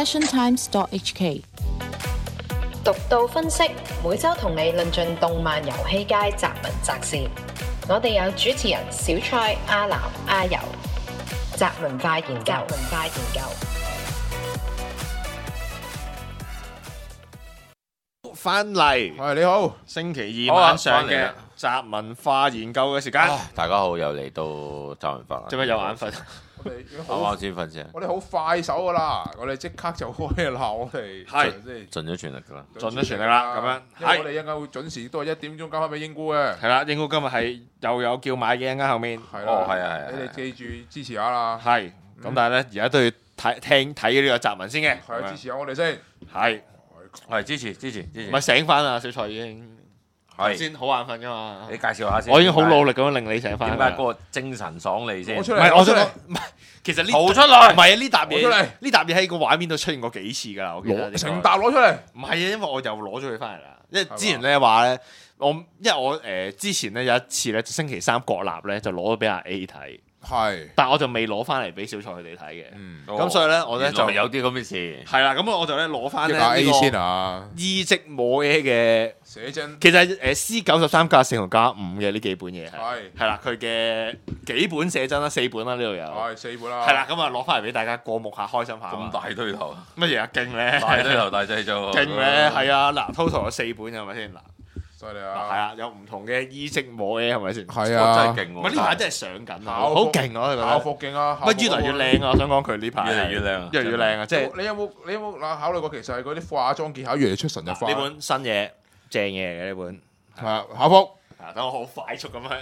passiontimes.hk。 獨到分析，每周同你論盡動漫遊戲界雜文雜事。我哋有主持人小蔡、阿南、阿游，雜文化研究。 翻嚟， 係你好， 星期二晚上嘅雜文化研究嘅時間。 大家好，又嚟到雜文化啦。 做咩有眼瞓？ 我哋啱先瞓先， 我哋好快手噶啦，我哋即刻就開啦，我哋係盡咗全力噶啦， 盡咗全力啦，咁樣。 因為我哋一陣間會準時都係1點鐘交翻俾英姑嘅。 係啦，英姑今日係又有叫買嘅，一陣間後面。 係啦， 係啊， 你哋記住支持下啦。 係，咁但係咧，而家都要睇呢個雜文先嘅。 係支持下我哋先。 係支持。 唔係醒翻啊，小蔡已經係先好眼瞓噶嘛。 你介紹下先。 我已經好努力咁樣令你醒翻。 點解嗰個精神爽利先？ 我出嚟， 唔係我想講，唔係其實呢逃出嚟， 唔係啊，呢沓攞出嚟嘢，呢沓嘢喺個畫面度出現過幾次㗎啦，我記得。 成沓攞出嚟。 唔係啊，因為我又攞咗佢翻嚟啦。因為之前咧話咧，因為我之前咧有一次咧，星期三國立咧就攞咗俾阿 A 睇。 係， 但我就未攞翻嚟俾小蔡佢哋睇嘅。咁所以咧，我咧就有啲咁嘅事。 係啦，咁我就咧攞翻呢阿 A 個先啊， 伊積摩 A 嘅寫真。 其實係C93加4同加5嘅呢幾本嘢係啦，佢嘅幾本寫真啦，4本啦呢度有。 係4本啦。 係啦，咁啊攞翻嚟俾大家過目下，開心下。 咁大堆頭， 乜嘢啊？勁咧！ 大堆頭大製造。 勁咧！係啊，嗱，total 有4本係咪先？嗱， 犀利啊！ 係啊，有唔同嘅伊積摩 A 係咪先？ 係啊， 真係勁喎！ 唔係呢排真係上緊啊，好勁啊！我覺得。 校服勁啊！ 乜越嚟越靚啊！我想講佢呢排越嚟越靚啊， 越嚟越靚啊！即係你有冇嗱考慮過其實係嗰啲化妝技巧越嚟出神入化？ 呢本新嘢正嘢嚟嘅呢本。 係啊，校服。 等我好快速咁樣。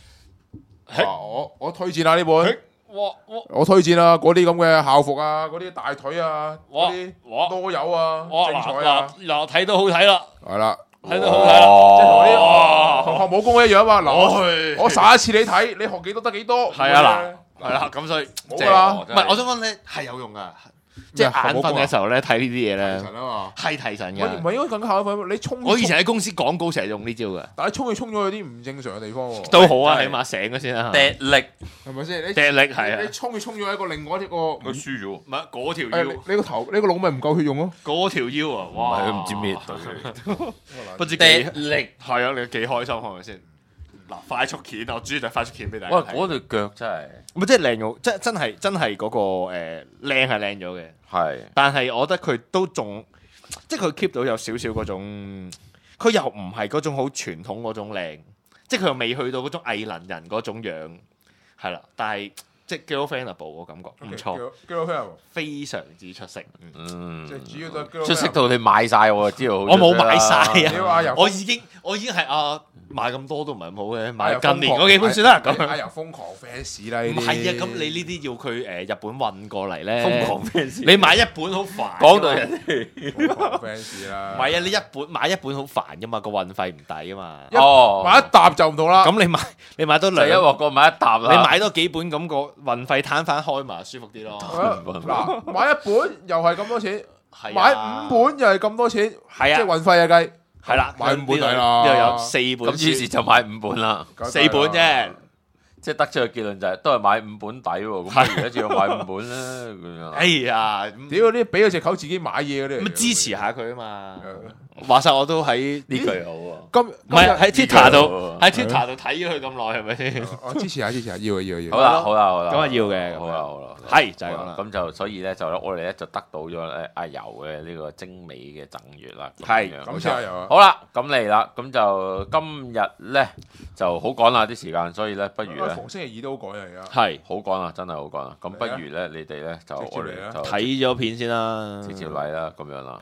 我推薦啦呢本。 哇！ 我推薦啦，嗰啲咁嘅校服啊，嗰啲大腿啊，嗰啲哇多友啊， 哇！ 精彩啊！ 嗱，睇到好睇啦， 係啦， 睇到好睇啦， 即係同啲同學武功一樣嘛。嗱，我耍一次你睇，你學幾多得幾多。 係啊嗱，係啦，咁所以冇㗎啦。 唔係，我想講咧係有用噶，即係眼瞓嘅時候咧睇呢啲嘢咧神啊嘛， 係提神唔嘅。 係應該更加考慮你衝。 我以前喺公司廣告成日用呢招嘅， 但係衝咗去啲唔正常嘅地方喎。 都好啊，起碼醒咗先啦。 掟力， 係咪先？ 踢力係啊你，衝咗喺個另外一個， 佢輸咗， 唔係嗰條腰， 你個頭你個腦咪唔夠血用咯。 嗰條腰啊， 唔哇！ 係佢唔知咩隊， 不知幾掟力。 係啊，你幾開心係咪先？嗱，快速片，我主要就係快速片俾大家哇！ 睇。 嗰對腳真係唔係即係靚咗，即係真係嗰個靚係靚咗嘅。 係但係我覺得佢都仲，即係佢 keep 到有少少嗰種，佢又唔係嗰種好傳統嗰種靚，即係佢又未去到嗰種藝能人嗰種樣，係啦。但係即係 girlfriendable 個感覺唔錯，非常之出色。 即係主要都係出色到你買晒我就知道好出色啦。 我冇買晒啊！ 屌阿游， 我已經係買咁多都唔係咁好嘅，買近年嗰幾本算啦。咁阿游瘋狂 fans 啦，呢啲唔係啊，咁你呢啲要佢日本運過嚟咧， 瘋狂 fans 你買一本好煩。 講到人哋瘋狂 fans 啦。 唔係啊，你買一本好煩噶嘛，個運費唔抵啊嘛。 哦， 買一沓就唔同啦。 咁你買多就一兩， 鑊過買一沓啦。 你買多幾本咁個運費攤翻開嘛，舒服啲咯。 嗱，買一本又係咁多錢， 係買5本又係咁多錢， 係啊即係運費啊計。 係啦， 買5本呢係啦。 度有4本書， 咁於是就買5本啦， 4本啫。 即係得出個結論就係都係買5本抵喎。咁不如一次要買5本啦咁樣。 哎呀， 屌啲俾咗隻狗自己買嘢嗰啲嚟嘅， 咁支持下佢啊嘛。話晒我都喺呢句好喎。 咁唔係喺 Twitter 度，喺係 Twitter 度睇咗佢咁耐，係咪先？ 我支持下，要好啦好啦， 咁啊要嘅好啦， 係就係咁啦。 咁就所以咧就我哋咧就得到咗阿游嘅呢個精美嘅贈月啦。 係咁先阿游啊。 好啦，咁嚟啦，咁就今日咧就好趕啦啲時間，所以咧不如咧逢星期二都好趕啊，而家。 係好趕啊，真係好趕啊！咁不如咧你哋咧就我哋就睇咗片先啦， 直接嚟啦，咁樣啦。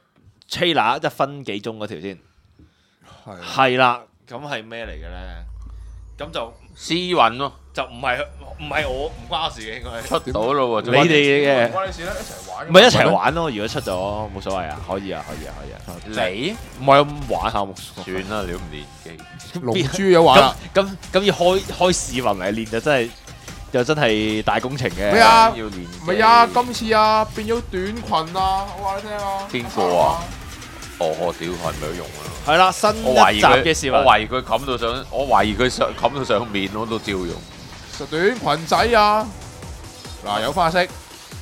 trailer 1分幾鐘嗰條先，係啦，咁係咩嚟嘅咧？咁就私運咯， 就唔係我唔關我事嘅，應該係出到咯喎， 你哋嘅， 關你事啦，一齊玩。 唔係一齊玩咯。如果出咗冇所謂啊，可以啊。 你唔係咁玩下冇算啦，你都唔練機。 龍珠有玩啦。 咁要開視頻嚟練就真係大工程嘅。 咩啊？ 要練唔係啊，今次啊變咗短裙啊，我話你聽啊。 邊個啊？哦，屌係咪有用啊？ 係啦，新一集嘅視頻， 我懷疑佢冚到上，我懷疑佢冚到上面，我都照用。 實短裙仔啊！嗱，有花式，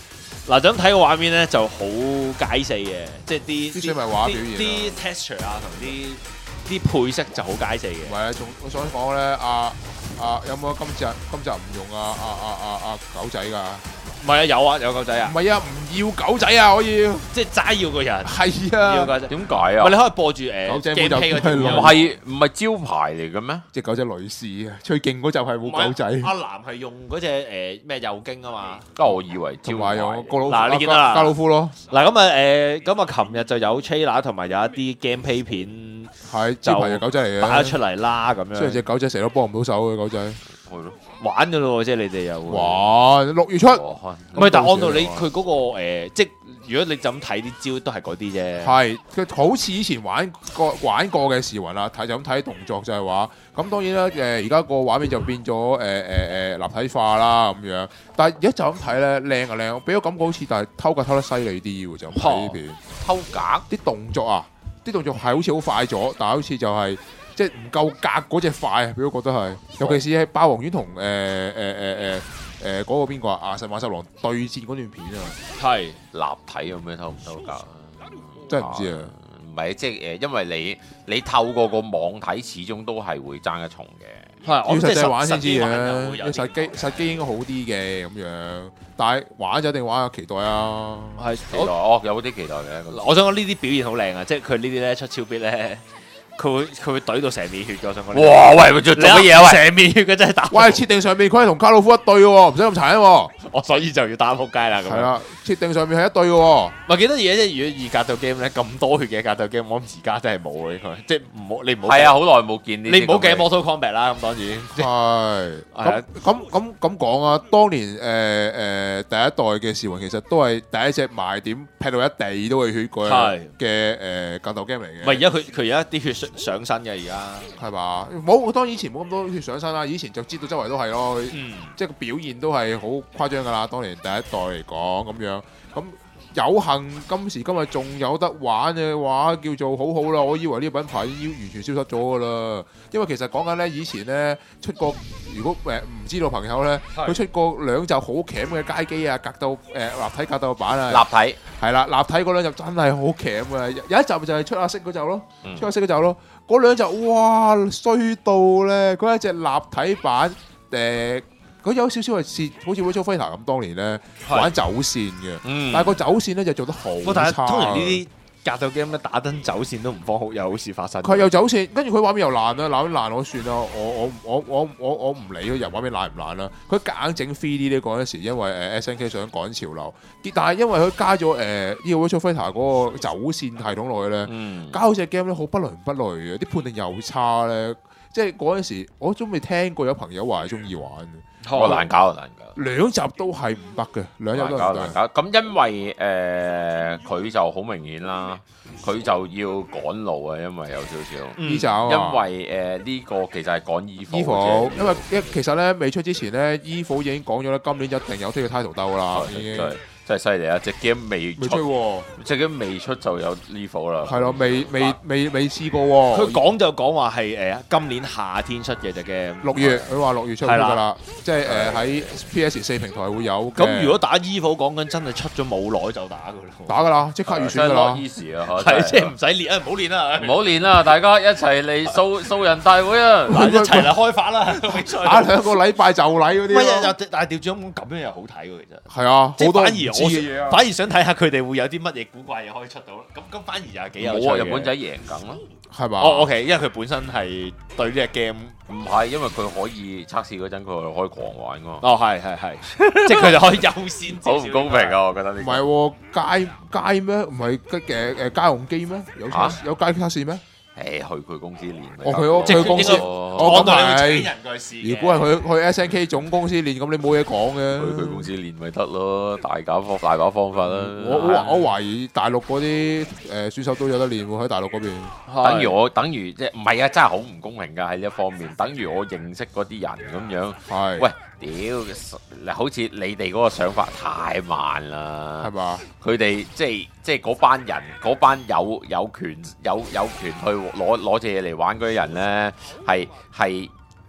嗱，就咁睇個畫面咧就好街四嘅，即係啲水墨畫表現啲 texture 啊同啲配色就好街四嘅。 唔係啊，仲我想講咧，有冇今集唔用狗仔㗎？ 唔係啊，有狗仔啊唔，係啊，唔要狗仔啊，我要即係齋要個人， 係要啊， 狗仔。 點解啊喂，？你可以播住狗仔 gameplay 嗰條冇就唔係招牌嚟嘅咩？ 隻狗仔女士啊，最勁嗰集係冇狗仔， 阿南係用嗰隻咩右京啊嘛。 我以為招同埋用牌。 個老嗱你見到啦加老夫咯， 嗱咁啊，琴日就有 trailer 同埋有一啲 gameplay 片係招牌嘅狗仔嚟嘅， 擺咗出嚟啦，咁雖然隻樣狗仔成日都幫唔到手嘅狗仔， 係咯。 玩噶咯喎，即係你哋又會。 哇！6月出唔係，但係按道理咁佢嗰個即係如果你就咁睇啲招都係嗰啲啫。 係佢好似以前玩過嘅時雲啦，睇就咁睇動作就係話，咁當然啦而家個畫面就變咗立體化啦咁樣，但係而家就咁睇咧靚啊靚，俾我感覺好似但係偷格偷得犀利啲喎，就咁睇呢片偷格啲動作啊，啲動作係好似好快咗，但係好似就係、即係唔夠格嗰隻快啊！俾我覺得係，尤其是喺霸王丸同嗰個邊個啊神馬十郎對戰嗰段片啊， 係立體咁樣偷唔偷格啊？ 真係唔知啊！ 唔係即係因為你透過個網睇，始終都係會爭一重嘅。 係要實際玩先知嘅。 嘅，要實機應該好啲嘅咁樣，但係玩就一定玩啊！期待啊！ 係期待有啲期待嘅。 我想講呢啲表現好靚啊！即係佢呢啲咧出超必咧，佢會懟到成面血㗎。我想講。 哇！喂，做乜嘢啊？喂！ 成面血嘅真係打。 喂，設定上面佢係同卡魯夫一對嘅喎，唔使咁殘忍喎。 我所以就要打撲街啦。咁樣。 係啦，設定上面係一對嘅喎。 咪幾得意嘅啫！如果二格鬥 game 咧咁多血嘅格鬥 game，我諗而家真係冇啊！應該即係唔好你唔好。 係啊，好耐冇見呢啲。 你唔好計 Mortal Kombat 啦，咁當然。 係係咁講啊！當年第一代嘅時雲其實都係第一隻賣點劈到一地都係血嘅格鬥 game 嚟嘅。 唔係而家佢而家啲血上身嘅而家。 係嘛？冇當然以前冇咁多血上身啦，以前就知道周圍都係咯，即係個表現都係好誇張㗎啦。當年第一代嚟講咁樣，咁有幸今時今日仲有得玩嘅話，叫做好好啦。我以為呢個品牌已經完全消失咗㗎啦，因為其實講緊咧以前咧出過，如果唔知道朋友咧，佢出過2集好鉗嘅街機啊，格鬥立體格鬥版啊， 立體係啦，立體嗰2集真係好鉗啊！有一集就係出阿色嗰集咯，出阿色嗰集咯。嗰2集哇衰到咧！嗰一隻立體版佢有少少係好似 Virtua Fighter 咁，當年咧玩走線嘅，但係個走線咧就做得好但係差。 通常呢啲格鬥 game 咧打燈走線都唔方好，有好事發生。 佢有走線，跟住佢畫面又爛啦，爛我算啦，我唔理佢入畫面爛唔爛啦。佢夾硬整 3D 呢嗰陣時，因為SNK 想趕潮流，但係因為佢加咗呢個 Virtua Fighter 嗰個走線系統落去咧，搞到隻 game 咧好不倫不類嘅，啲判定又差咧。即係嗰陣時，我都未聽過有朋友話係中意玩嘅。 我難搞難搞。 2集都係唔得嘅，2集都唔得。 難搞。咁因為佢就好明顯啦，佢就要趕路啊，因為有少少。 呢集因為呢個其實係趕EVO， 因為其實咧未出之前咧，EVO已經講咗啦，今年一定有推嘅 title 鬥啦，已經。 真係犀利啊！隻 game 未出喎，隻 game 未出就有 level 啦。 係咯，未試過喎。 佢講就講話係今年夏天出嘅隻 game。 6月，佢話6月出㗎啦，即係喺 PS4 平台會有。 咁如果打 EVO 講緊真係出咗冇耐就打㗎啦。 打㗎啦，即刻預選㗎啦。 easy 啊， 係即係唔使練啊，唔好練啦， 唔好練啦，大家一齊嚟掃人大會啊！ 嗱，一齊嚟開發啦， 打2個禮拜就禮嗰啲。 但係調轉咁樣又好睇喎，其實。 係啊，好多反而反而想睇下佢哋會有啲乜嘢古怪嘢可以出到，咁反而又係幾有趣嘅。 日本仔贏緊咯， 係嘛？ 哦，OK，因為佢本身係對呢隻 game 唔係，因為佢可以測試嗰陣，佢可以狂玩㗎嘛。 哦，係，即係佢就可以優先。 好唔公平啊！我覺得呢。 唔係喎，街咩？唔係家用機咩？有街測試咩？ 去佢公司練。 佢公司， 我講到你會請人過去試。 如果係佢去 SNK 總公司練，咁你冇嘢講嘅。 去佢公司練咪得咯，大把方法啦。 我懷疑大陸嗰啲選手都有得練喎，喺大陸嗰邊。 等於即係唔係啊？真係好唔公平㗎喺呢一方面。等於我認識嗰啲人咁樣。係。喂，屌！好似你哋嗰個想法太慢啦。 係嘛？ 佢哋即係嗰班人，嗰班有權去攞隻嘢嚟玩嗰啲人咧，係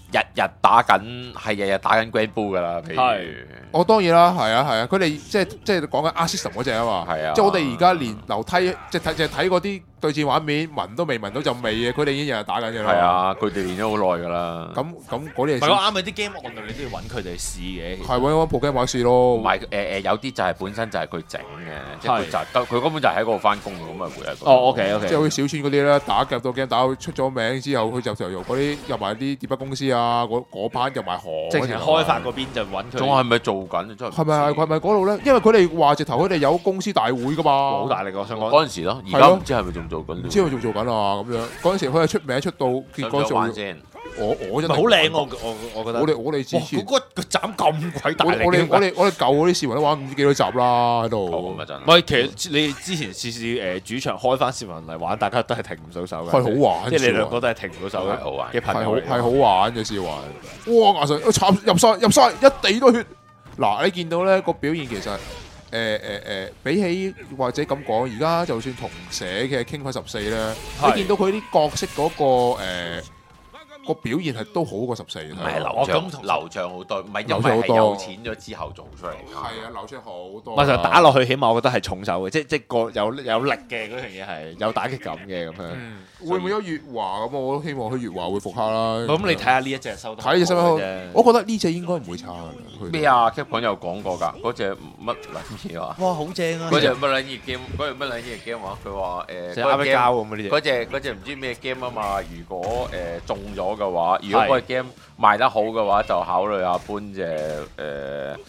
日日打緊Grand Blue 㗎啦，譬如我當然啦，係啊，佢哋即係講緊 Arc System 嗰隻啊嘛， 係啊， 即係我哋而家連樓梯即係睇嗰啲對戰畫面，聞都未聞到陣味嘅，佢哋已經日日打緊嘅啦。 係啊，佢哋練咗好耐㗎啦。 咁嗰啲唔係我啱嘅啲 game online你都要揾佢哋試嘅。 係揾部 game 玩試咯。 唔係有啲就係本身就係佢整嘅，即係佢根本就喺嗰度翻工咁啊，會係。 OK， 即係好似小村嗰啲咧，打夾到 game 打到出咗名之後，佢就由嗰啲入埋啲碟筆公司啊，嗰班入埋行。 直情開發嗰邊就揾佢。 仲係咪做緊？ 係咪嗰度咧？因為佢哋話直頭佢哋有公司大會噶嘛。 好大力我想講嗰陣時咯，而家唔知係咪仲做緊？ 唔知佢仲做緊啊咁樣。嗰陣時佢係出名出到結果做。我真係好靚我覺得。 我哋之前嗰個斬咁鬼大力。 我哋舊嗰啲視頻都玩唔知幾多集啦喺度。 唔係，其實你之前試主場開翻視頻嚟玩，大家都係停唔到手嘅。 係好玩， 即係你兩個都係停唔到手嘅。 好玩嘅朋友係好玩嘅試玩。哇！牙上插入晒一地都血。嗱，你見到咧個表現其實比起或者咁講，而家就算同社嘅傾翻14咧，你見到佢啲角色嗰個表現係都好過14。 唔係流暢好多，唔係因為係有錢咗之後做出嚟。 係啊，流暢好多。 咪就打落去，起碼我覺得係重手嘅，即個有力嘅嗰樣嘢係有打擊感嘅咁樣。 會唔會有月華咁？我都希望佢月華會復刻啦。 咁你睇下呢一隻收得睇隻新聞，我覺得呢隻應該唔會差嘅。 咩啊 ？Capcom 有講過㗎，嗰隻乜撚嘢話？ 哇，好正啊！ 嗰隻乜撚嘢 game？嗰隻乜撚嘢 game 話？佢話即係啱啱交咁啊！呢隻嗰隻唔知咩 game 啊嘛？如果中咗嘅話，如果嗰隻 game 賣得好嘅話，就考慮下搬隻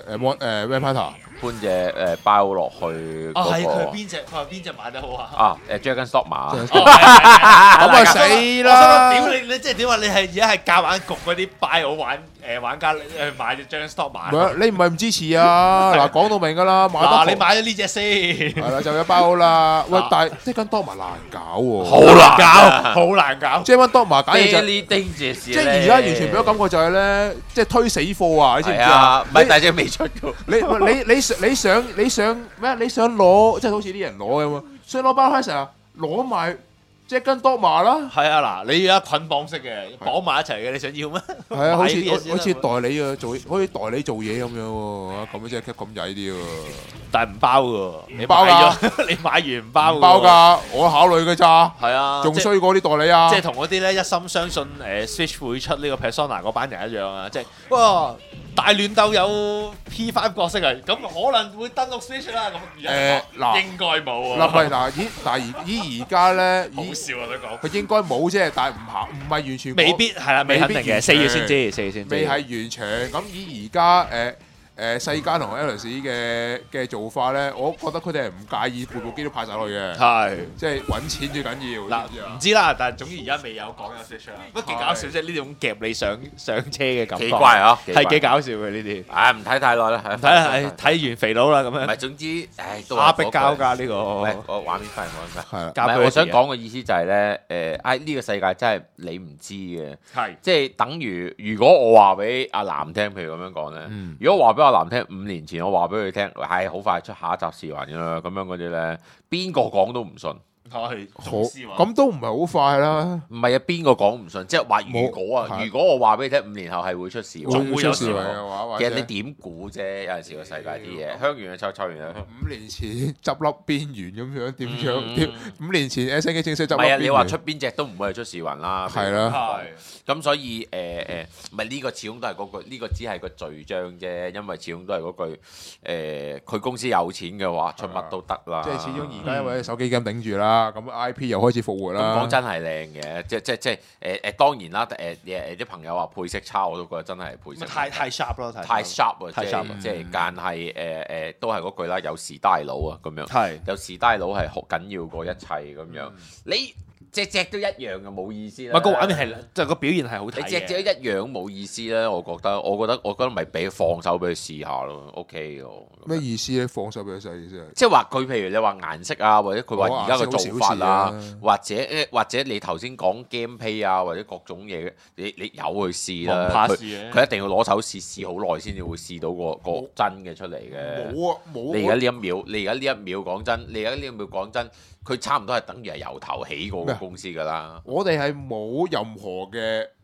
Vampire 搬隻包落去。 啊，係佢邊隻？佢話邊隻賣得好啊？ 啊，Dragon Dogma。 咁啊死啦！ 屌你即係點話？你係而家係夾硬焗嗰啲拜我玩家去買隻 Dragon Dogma。 你唔係唔支持啊？嗱，講到明㗎啦， 嗱你買咗呢隻先。 係啦，就有包啦。喂，但係Dragon Dogma難搞喎。 好難搞。 Dragon Dogma 簡直就即係而家完全俾我感覺就係咧，即係推死貨啊！你知唔知啊？ 唔係大隻未出㗎。 你想咩？你想攞即係好似啲人攞咁啊？想攞包 Harris 啊？攞埋Dragon Dogma啦。 係啊，嗱，你而家捆綁式嘅綁埋一齊嘅，你想要咩？ 係啊，好似代理啊，好似代理做嘢咁樣喎。咁即係咁曳啲喎。 但係唔包㗎， 你包㗎？ 你買完唔包㗎？ 唔包㗎，我考慮㗎咋。 係啊， 仲衰過啲代理啊。 即係同嗰啲咧一心相信Switch 會出呢個 Persona 嗰班人一樣啊！即係哇，大亂鬥有 P5 角色啊，咁可能會登陸 Switch 啦。咁嗱，應該冇啊。 但係而家咧， 好笑啊！都講佢應該冇啫，但係唔係完全未必係啦，未肯定嘅，4月先知，4月先知。 未係完全咁，以而家世嘉同 Alice 嘅做法咧，我覺得佢哋係唔介意部機都派晒落去嘅， 係即係揾錢最緊要。 嗱，唔知啦，但係總之而家未有講有 Switch 啦，不過幾搞笑啫！呢種夾你上車嘅感覺， 奇怪啊， 係幾搞笑嘅呢啲。 唔睇太耐啦， 唔睇啦，睇完肥佬啦咁樣。 唔係，總之都壓迫交㗎呢個。 我畫面翻嚟講係啦。我想講嘅意思就係咧，呢個世界真係你唔知嘅， 係即係等於如果我話俾阿南聽，譬如咁樣講咧，如果話俾阿南聽5年前我話俾佢聽，係好快出下一集試玩㗎啦，咁樣嗰啲咧，邊個講都唔信。 係咁都唔係好快啦。 唔係啊，邊個講唔信？即係話如果我話俾你聽5年後係會出事， 仲會有事嘅話， 其實你點估啫？有陣時個世界啲嘢，香完就抽完就。 5年前執笠邊緣咁樣點樣？5年前 SNK 正式執笠。 唔係啊，你話出邊隻都唔會係出試雲啦。 係啦。 咁所以唔係呢個始終都係嗰句，呢個只係個序章啫。因為始終都係嗰句佢公司有錢嘅話，出乜都得啦。 即係始終而家因為手機 game 頂住啦。咁 IP 又開始復活啦。 講真係靚嘅，即當然啦。啲朋友話配色差，我都覺得真係配色太 sharp 咯， 太 sharp 啊！即係但係都係嗰句啦，有時帶佬啊咁樣。 係有時帶佬係好緊要過一切咁樣。你隻都一樣嘅冇意思啦。 唔係個畫面係就個表現係好睇嘅。 你隻都一樣冇意思啦，我覺得咪俾放手俾佢試下咯 ，OK 嘅。 咩意思咧？放手俾佢試意思係？ 即係話佢譬如你話顏色啊，或者佢話而家嘅做法啊，或者你頭先講 gameplay 啊，或者各種嘢，你有去試啦。佢一定要攞手試好耐先至會試到個真嘅出嚟嘅。 冇啊冇！ 你而家呢一秒講真，佢差唔多係等於係由頭起過個公司㗎啦。 我哋係冇任何嘅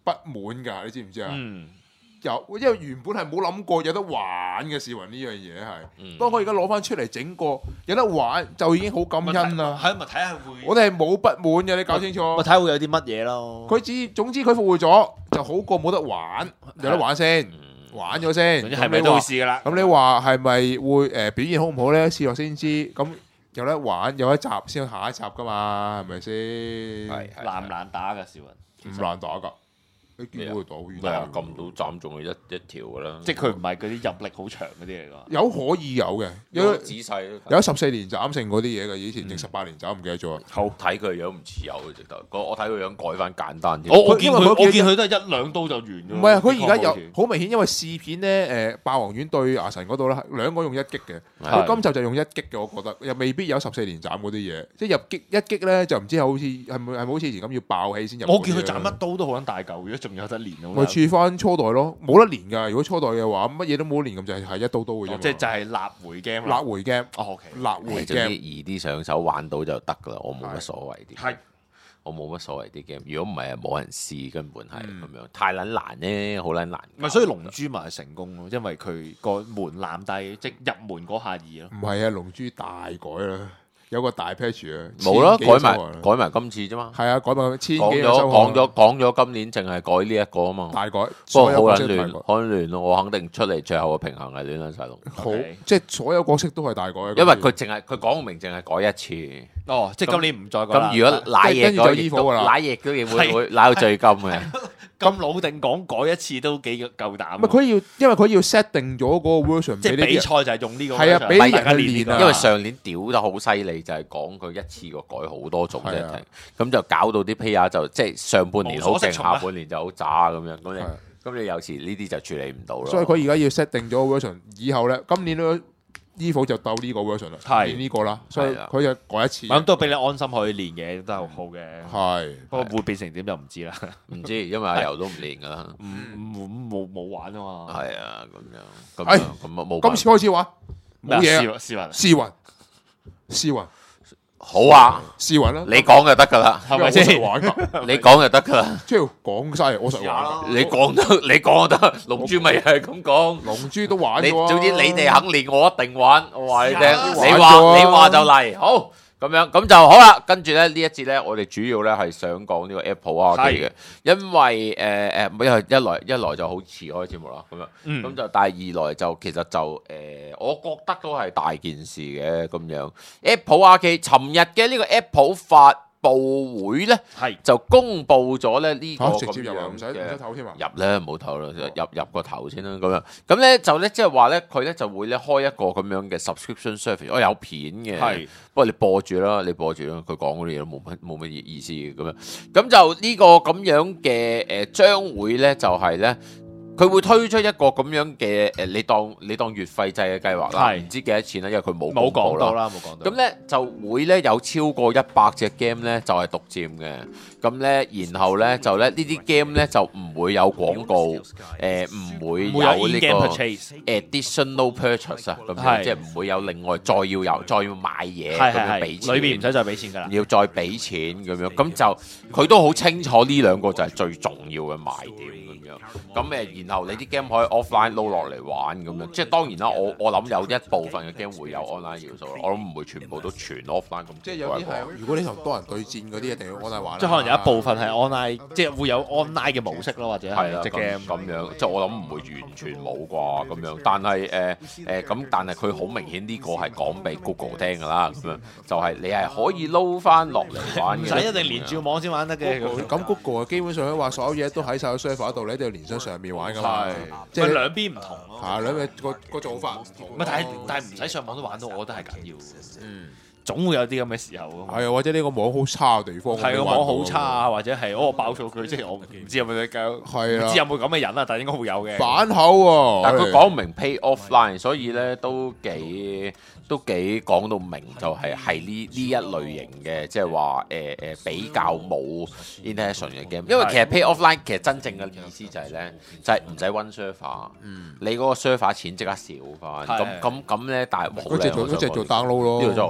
不滿㗎，你知唔知啊？ 嗯， 因為原本係冇諗過有得玩嘅試雲呢樣嘢係，當佢而家攞翻出嚟整個有得玩，就已經好感恩啦。 係咪睇下會？ 我哋係冇不滿嘅，你搞清楚。 我睇下會有啲乜嘢咯。 總之佢復活咗就好過冇得玩，有得玩先，玩咗先。 總之係咪都會試㗎啦？ 咁你話係咪會表現好唔好咧？試落先知。咁有得玩有一集先有下一集㗎嘛？係咪先？ 難唔難打㗎試雲？ 唔難打㗎。你見到佢打好遠， 係啊，撳到斬中佢一條噶啦。 即係佢唔係嗰啲入力好長嗰啲嚟㗎。 有可以有嘅， 有仔細有14年斬勝嗰啲嘢嘅，以前定18年斬唔記得咗。 好睇佢樣唔似有嘅，值得。我睇佢樣改翻簡單啲。 我見佢都係1-2刀就完咗。 唔係啊，佢而家有好明顯，因為試片咧霸王丸對牙神嗰度咧，兩個用1擊嘅，佢今集就用1擊嘅，我覺得又未必有14年斬嗰啲嘢，即係入擊1擊咧就唔知好似係咪好似以前咁要爆氣先入。 我見佢斬一刀都好撚大嚿，如果仲有得練咁。 咪似翻初代咯，冇得練㗎。如果初代嘅話，乜嘢都冇得練咁就係一刀刀嘅啫。 即係就係立回 game。 立回 game。 哦，OK。 立回 game。 易啲上手玩到就得㗎啦，我冇乜所謂啲。 係。 我冇乜所謂啲 game，如果唔係啊冇人試，根本係咁樣，太撚難咧，好撚難。 咪所以龍珠咪係成功咯，因為佢個門檻低，即係入門嗰下易咯。 唔係啊，龍珠大改啦。有個大 patch 啊， 冇啦，改埋今次啫嘛。 係啊，改埋千幾講咗今年淨係改呢一個啊嘛。 大改， 不過好撚亂，好撚亂咯。我肯定出嚟最後嘅平衡係亂撚晒咯。 好，即係所有角色都係大改。 因為佢講明淨係改一次。 哦，即係今年唔再改啦。 咁如果瀨嘢嗰嘢會瀨到最金嘅。 咁老定講改一次都幾夠膽。 因為佢要 set 定咗嗰個 version， 即係比賽就係用呢個。 係啊，俾大家練啊。 因為上年屌得好犀利，就係講佢一次過改好多種啫，咁就搞到啲 player 就即係上半年好正，下半年就好渣咁樣。咁你有時呢啲就處理唔到咯。 所以佢而家要 set 定咗個 version，以後咧今年咧。EVO 就鬥呢個 version 啦，練呢個啦，所以佢就改一次。 咁都俾你安心可以練嘅，都係好嘅。 係， 不過會變成點就唔知啦。 唔知，因為阿柔都唔練噶啦， 冇玩啊嘛。 係啊，咁樣冇。 今次開始玩，冇嘢。試雲。 好啊， 試雲啦， 你講就得噶啦， 係咪先？ 你講就得噶啦， 即係講晒，我實玩。 你講得，龍珠咪係咁講， 龍珠都玩。 總之你哋肯練，我一定玩。我話你聽，你話就嚟，好咁樣，咁就好啦。跟住咧呢一節咧，我哋主要咧係想講呢個 Apple Arcade嘅，因為一來就好遲開節目啦，咁樣，咁就但係二來就其實就我覺得都係大件事嘅咁樣。Apple Arcade 尋日嘅呢個 Apple 發布會咧，就公布咗咧呢個直接入唔使唞添啊！ 入咧唔好唞啦，入個頭先啦，咁樣咁咧就咧即係話咧佢咧就會咧開一個咁樣嘅 subscription service，我有片嘅，不過你播住啦，佢講嗰啲嘢都冇乜意思嘅咁樣，咁就呢個咁樣嘅將會咧就係咧。佢會推出一個咁樣嘅你當月費制嘅計劃啦，唔知幾多錢啦，因為佢冇講到啦。咁咧就會咧有超過100隻 game 咧就係獨佔嘅，咁咧然後咧就咧呢啲 game 咧就唔會有廣告，唔會有呢個 additional purchase 啊，咁樣即係唔會有另外再要買嘢咁樣俾錢， 裏邊唔使再俾錢㗎啦， 要再俾錢咁樣，咁就佢都好清楚呢兩個就係最重要嘅賣點咁樣，咁然後你啲 game 可以 offline 撈落嚟玩咁樣，即係當然啦，我諗有一部分嘅 game 會有 online 要素，我諗唔會全部都全 offline 咁。 即係有啲係，如果你同多人對戰嗰啲，一定要 online 玩。 即係可能有一部分係 online，即係會有 online 嘅模式咯，或者係隻 game 咁樣。即係我諗唔會完全冇啩咁樣，但係但係佢好明顯呢個係講俾 Google 聽㗎啦，咁樣就係你係可以撈翻落嚟玩嘅， 唔使一定連住網先玩得嘅。 咁 Google 基本上話所有嘢都喺晒個 server 度，你一定要連上上面玩㗎嘛。 即係兩邊唔同咯， 係兩邊個做法唔同。 但係唔使上網都玩到，我覺得係緊要。總會有啲咁嘅時候。 係啊，或者呢個網好差嘅地方。 係個網好差啊，或者係爆數據，即係我唔知有冇得搞。係啊，唔知有冇咁嘅人啊，但係應該會有嘅。 反口喎， 但係佢講明 pay offline，所以咧都幾講到明，就係呢一類型嘅，即係話比較冇 interaction 嘅 game。因為其實 pay offline 其實真正嘅意思就係咧，就係唔使 run server，你嗰個 server 錢即刻少翻。咁咧，但係嗰隻做 download 咯， 呢個好靚。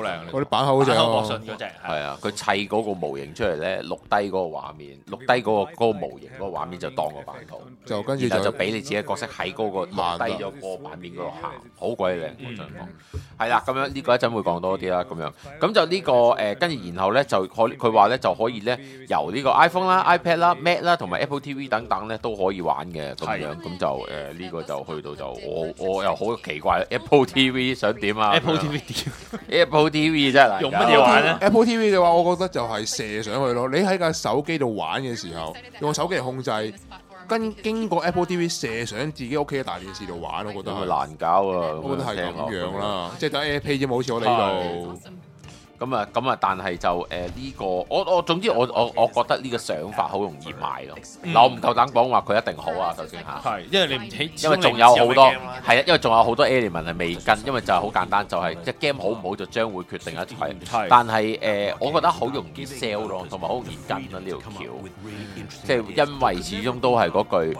靚。 嗰啲板口嗰隻博信嗰隻係啊，佢砌嗰個模型出嚟咧，錄低嗰個畫面，錄低嗰個模型嗰個畫面就當個版圖， 就跟住就俾你自己角色喺嗰個錄低咗嗰個版面嗰度行，好鬼靚我想講。係啦，咁樣呢個一陣會講多啲啦，咁樣咁就呢個跟住然後咧就佢話咧就可以咧由呢個 iPhone 啦、iPad 啦、Mac 啦同埋 Apple TV 等等咧都可以玩嘅咁樣，咁就呢個就去到就我又好奇怪 Apple TV 想點啊 ？Apple TV 點 ？Apple TV 真係難用乜嘢玩咧 ？Apple TV 嘅話，我覺得就係射上去咯。你喺架手機度玩嘅時候，用手機嚟控制，經過 Apple TV 射上自己屋企嘅大電視度玩，我覺得係難搞啊！ 我覺得係咁樣啦，即係等 AirPlay 啫嘛，好似我哋呢度。 咁啊，但係就呢個，我總之我覺得呢個想法好容易賣咯。嗱，我唔夠膽講話佢一定好啊，首先嚇。 係，因為你唔起， 因為仲有好多係啊，因為仲有好多 element 係未跟，因為就係好簡單，就係隻 game 好唔好就將會決定一切。但係我覺得好容易 sell 咯，同埋好容易跟啦呢條橋。即係因為始終都係嗰句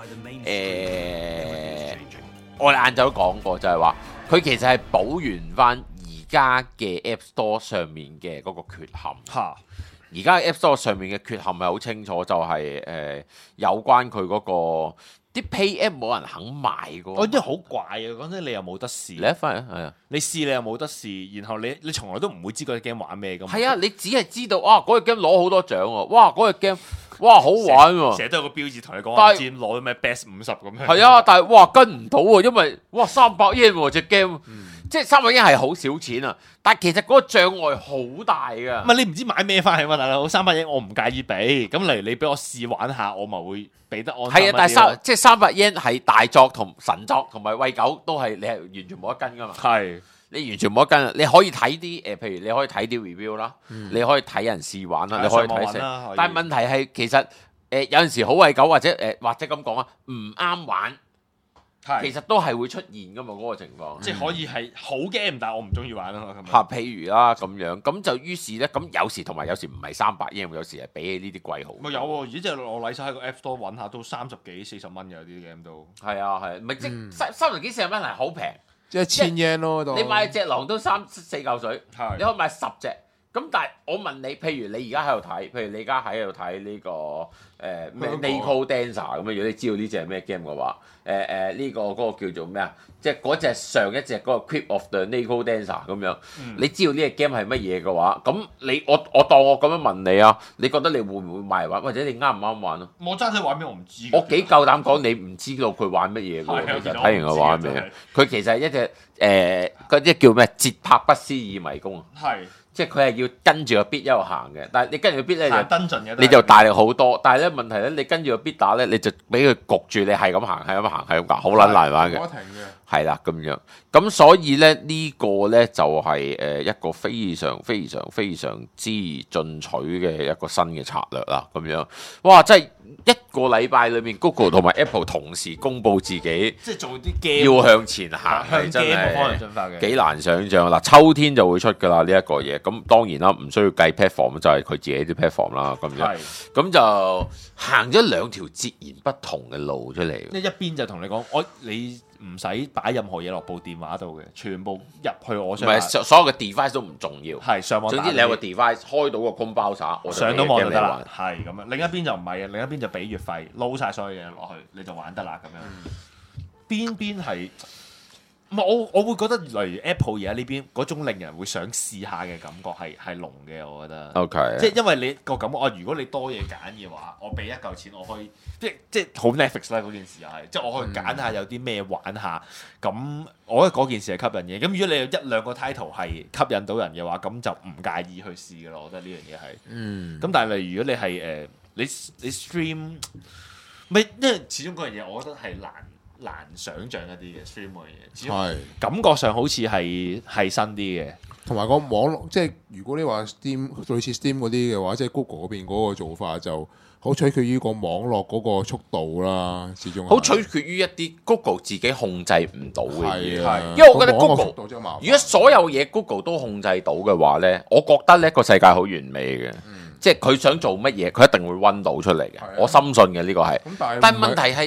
我哋晏晝都講過，就係話佢其實係補完翻而家嘅 App Store 上面嘅嗰個缺陷嚇，而家 App Store 上面嘅缺陷係好清楚，就係有關佢嗰個啲 Pay App 冇人肯買嘅。 我真係好怪啊！講真，你又冇得試， 你一翻嚟係啊， 你試你又冇得試，然後你從來都唔會知嗰隻 game 玩咩㗎嘛。 係啊，你只係知道啊嗰隻 game 攞好多獎喎，哇嗰隻 game 哇好玩喎， 成日都有個標誌同你講話唔知攞咗咩 Best 50咁樣。 係啊，但係哇跟唔到喎，因為哇300 yen 喎隻 game。即係300 yen係好少錢啊，但係其實嗰個障礙好大㗎。 唔係你唔知買咩翻嚟嘛，大佬300 yen我唔介意俾，咁例如你俾我試玩下，我咪會俾得安心。 係啊，但係即係300 yen係大作同神作同埋餵狗都係你係完全冇得跟㗎嘛。 係你完全冇得跟啊！你可以睇啲譬如你可以睇啲 review 啦，你可以睇人試玩啦，你可以睇成。但係問題係其實有陣時好餵狗或者咁講啊，唔啱玩。其實都係會出現噶嘛，嗰個情況， 即係可以係好 game，但係我唔中意玩咯。 譬如啦咁樣，咁就於是咧，咁有時同埋有時唔係300 yen，有時係比起呢啲貴好。 咪有喎，而家即係我禮晒喺個 App Store 揾下都30幾40蚊嘅有啲 game 都。 係啊係，咪即係30幾40蚊係好平， 即係1000 yen 咯。 你買隻狼都3、4嚿水，你可以買10隻。咁但係我問你，譬如你而家喺度睇，譬如你而家喺度睇呢個咩 Neko Dancer 咁樣，如果你知道呢隻係咩 game 嘅話，呢個嗰個叫做咩啊？即係嗰隻上一隻嗰個 Crypt of the Neko Dancer 咁樣，你知道呢隻 game 係乜嘢嘅話，咁我當我咁樣問你啊，你覺得你會唔會買嚟玩，或者你啱唔啱玩啊？ 我真係玩咩我唔知。 我幾夠膽講你唔知道佢玩乜嘢嘅喎，其實睇完佢玩咩？佢其實係一隻嗰啲叫咩節拍不思議迷宮啊。係。即係佢係要跟住個 beat 一路行嘅，但係你跟住個 beat 咧你就大力好多，但係咧問題咧，你跟住個 beat 打咧，你就俾佢焗住，你係咁行，係咁行，係咁行，好撚難玩嘅。係啦，咁樣，咁所以咧呢個咧就係一個非常非常非常之進取嘅一個新嘅策略啦，咁樣，哇！真係一個禮拜裏面 Google 同埋 Apple 同時公佈自己， 即係做啲 game 要向前行，係真係幾難想像。嗱，秋天就會出㗎啦呢一個嘢，咁當然啦，唔需要計 platform，就係佢自己啲 platform 啦，咁樣，咁就行咗兩條截然不同嘅路出嚟。 一邊就同你講，你唔使擺任何嘢落部電話度嘅，全部入去我上。唔係所有嘅 device 都唔重要， 係上網。 總之你有個 device 開到個 Chrome browser，我上到網就得啦。係咁樣，另一邊就唔係嘅，另一邊就俾月費，撈晒所有嘢落去，你就玩得啦咁樣。邊係？唔係我會覺得，例如 Apple 而家呢邊嗰種令人會想試下嘅感覺係濃嘅，我覺得。 OK。即係因為你個感覺，如果你多嘢揀嘅話，我俾一嚿錢，我可以即係好 Netflix 啦嗰件事又係，即係我可以揀下有啲咩玩下。咁我覺得嗰件事係吸引嘅。咁如果你有1、2個 title 係吸引到人嘅話，咁就唔介意去試嘅咯。我覺得呢樣嘢係。咁但係例如如果你係你 stream， 咪因為始終嗰樣嘢，我覺得係難想像一啲嘅 stream 嘅嘢，係感覺上好似係新啲嘅，同埋個網絡即係如果你話 Steam 類似 Steam 嗰啲嘅話，即係 Google 嗰邊嗰個做法就好取決於個網絡嗰個速度啦，始終好取決於一啲 Google 自己控制唔到嘅嘢，因為我覺得 Google 如果所有嘢 Google 都控制到嘅話咧，我覺得呢個世界好完美嘅，即係佢想做乜嘢，佢一定會溫到出嚟嘅，我深信嘅呢個係。但係問題係。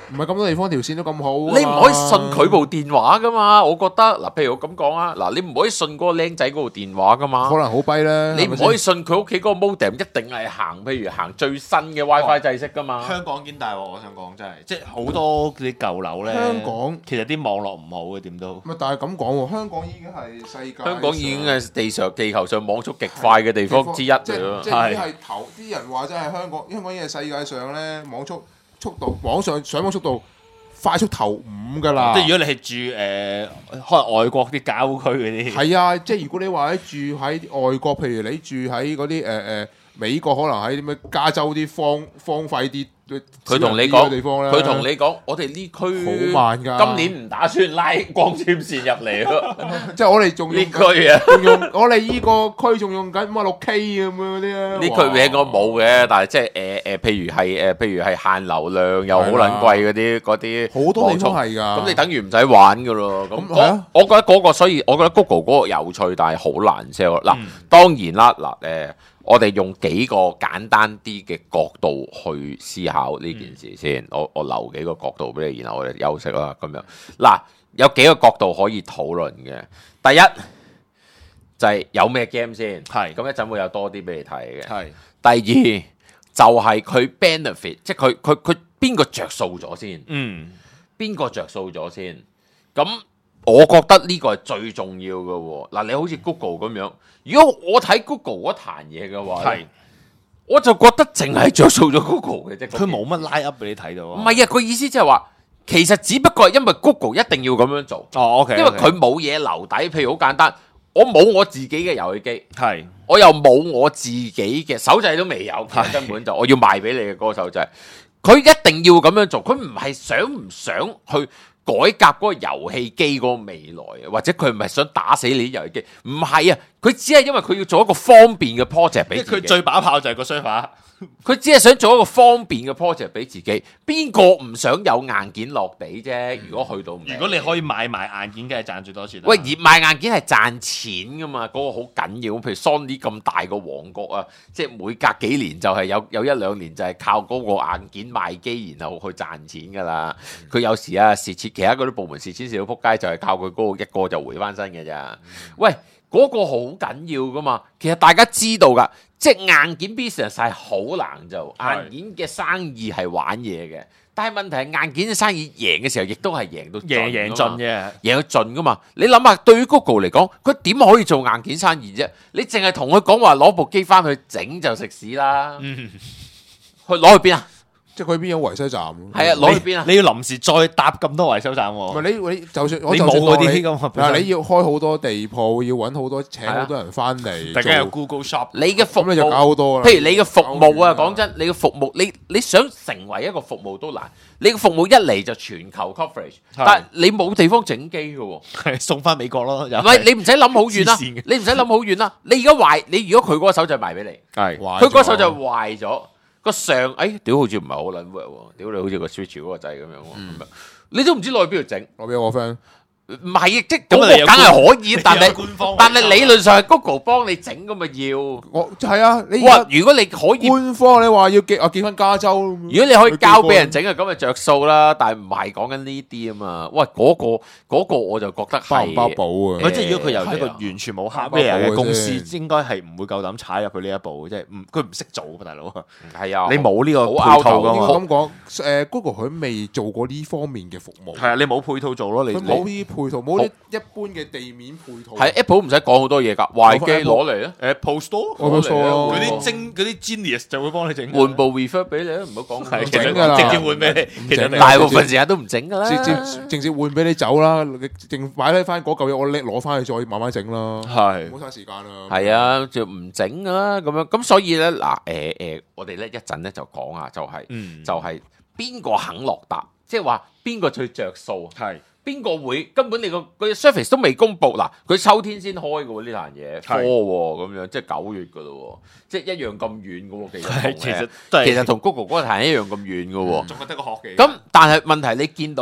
唔係咁多地方條線都咁好， 你唔可以信佢部電話噶嘛？我覺得嗱，譬如我咁講啊，嗱，你唔可以信嗰個僆仔嗰部電話噶嘛？ 可能好跛咧。 你唔可以信佢屋企嗰個 modem 一定係行，譬如行最新嘅 WiFi 制式噶嘛？ 香港堅大喎，我想講真係，即係好多啲舊樓咧， 香港其實啲網絡唔好嘅點都。 唔係，但係咁講喎，香港已經係世界香港已經係地球上網速極快嘅地方之一嚟咯。 即係係頭啲人話，真係香港已經係世界上咧網速度網上上網速度快速頭5㗎啦。 即係如果你係住可能外國啲郊區嗰啲， 係啊，即係如果你話住喺外國，譬如你住喺嗰啲美國，可能喺啲咩加州啲荒廢啲。 佢同你講，我哋呢區好慢㗎， 今年唔打算拉光纖線入嚟咯。 即係我哋仲用呢區啊， 我哋呢個區仲用緊6K 咁樣嗰啲啊。 呢區應該冇嘅，但係即係譬如係限流量又好撚貴嗰啲， 好多地方係㗎。 咁你等於唔使玩㗎咯。咁我覺得嗰個，所以我覺得 Google 嗰個有趣，但係好難 sell。嗱，當然啦，我哋用幾個簡單啲嘅角度去思考呢件事先，我留幾個角度俾你，然後我哋休息啦咁樣。嗱，有幾個角度可以討論嘅。第一就係有咩 game 先， 係咁一陣會有多啲俾你睇嘅。 係。 第二就係佢 benefit，即係佢邊個着數咗先？邊個着數咗先？咁我覺得呢個係最重要嘅喎。嗱，你好似 Google 咁樣，如果我睇 Google 嗰壇嘢嘅話，我就覺得淨係着數咗 Google 嘅啫。 佢冇乜拉 up 俾你睇到啊。 唔係啊，佢意思即係話，其實只不過係因為 Google 一定要咁樣做。 哦，OK， 因為佢冇嘢留底。譬如好簡單，我冇我自己嘅遊戲機， 係， 我又冇我自己嘅手掣都未有，根本就我要賣俾你嘅嗰個手掣。佢一定要咁樣做，佢唔係想唔想去改革嗰個遊戲機嗰個未來啊，或者佢唔係想打死你啲遊戲機，唔係啊，佢只係因為佢要做一個方便嘅 project 俾自己。 佢最把炮就係個 server。 佢只係想做一個方便嘅 project 俾自己，邊個唔想有硬件落地啫？如果去到， 如果你可以買埋硬件，梗係賺最多錢。 喂，而賣硬件係賺錢噶嘛？嗰個好緊要。譬如 Sony 咁大個王國啊，即係每隔幾年就係有一兩年就係靠嗰個硬件賣機，然後去賺錢噶啦。佢有時啊蝕錢，其他嗰啲部門蝕錢蝕到撲街，就係靠佢嗰個一個就回翻身嘅咋。喂，嗰個好緊要噶嘛？其實大家知道噶。即係硬件 business 係好難做，硬件嘅生意係玩嘢嘅，但係問題係硬件嘅生意贏嘅時候，亦都係贏到贏盡嘅， 贏到盡噶嘛。你諗下，對於 Google 嚟講，佢點可以做硬件生意啫？你淨係同佢講話攞部機翻去整就食屎啦，去攞去邊啊？ 即係佢邊有維修站？ 係啊，攞去邊啊？ 你要臨時再搭咁多維修站喎。 唔係你就算你冇嗰啲咁， 嗱你要開好多地鋪，要揾好多請好多人翻嚟， 大家有 Google Shop， 你嘅服務就搞好多啦。 譬如你嘅服務啊，講真，你嘅服務，你想成為一個服務都難。你嘅服務一嚟就全球 coverage， 但係你冇地方整機嘅喎， 係送翻美國咯。唔係你唔使諗好遠啦，你唔使諗好遠啦。你而家壞，你如果佢嗰個手掣賣俾你， 係佢嗰個手掣壞咗。個上屌好似唔係好撚 work 喎，屌你好似個 switch 嗰個掣咁樣喎，你都唔知攞去邊度整， 攞俾我 friend。 唔係，即係嗰個梗係可以，但係理論上係 Google 幫你整咁咪要。 我係啊，你如果你可以官方，你話要寄翻加州，如果你可以交俾人整啊，咁咪着數啦。但係唔係講緊呢啲啊嘛。喂，嗰個我就覺得係包保啊。 即係如果佢由一個完全冇 hardware 嘅公司，應該係唔會夠膽踩入去呢一步，即係佢唔識做啊，大佬。係啊，你冇呢個配套㗎嘛。 咁講，Google 佢未做過呢方面嘅服務。 係啊，你冇配套做咯，你冇呢配套，冇啲一般嘅地面配套。 係 Apple 唔使講好多嘢㗎，壞機攞嚟啊 ，Apple Store 嗰啲 genius 就會幫你整， 換部 refer 俾你，唔好講係整㗎啦，直接換俾你。其實大部分時間都唔整㗎啦， 直接換俾你走啦，淨買低翻嗰嚿嘢，我拎攞翻去再慢慢整啦， 係冇嘥時間啦。 係啊，就唔整㗎啦，咁樣咁所以咧嗱我哋咧一陣咧就講下，就係邊個肯落搭，即係話邊個最着數， 係。 邊個會根本你個 surface 都未公佈嗱，佢秋天先開嘅喎呢壇嘢，科喎咁樣，即係9月嘅咯喎，即係一樣咁遠嘅喎，其實同 Google 嗰壇一樣咁遠嘅喎， 仲覺得個學期。 咁但係問題你見到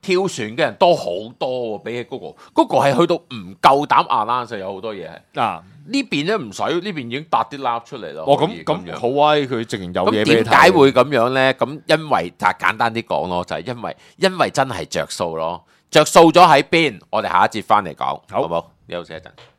跳船嘅人多好多喎，比起 Google 係去到唔夠膽announce，有好多嘢係。 啊， 呢邊咧唔使，呢邊已經搭啲 lap 出嚟咯。 哦，咁好威，佢直情有嘢俾你睇。 咁點解會咁樣咧？咁因為就係簡單啲講咯，就係因為真係着數咯，着數咗喺邊？我哋下一節翻嚟講，好唔好？休息一陣。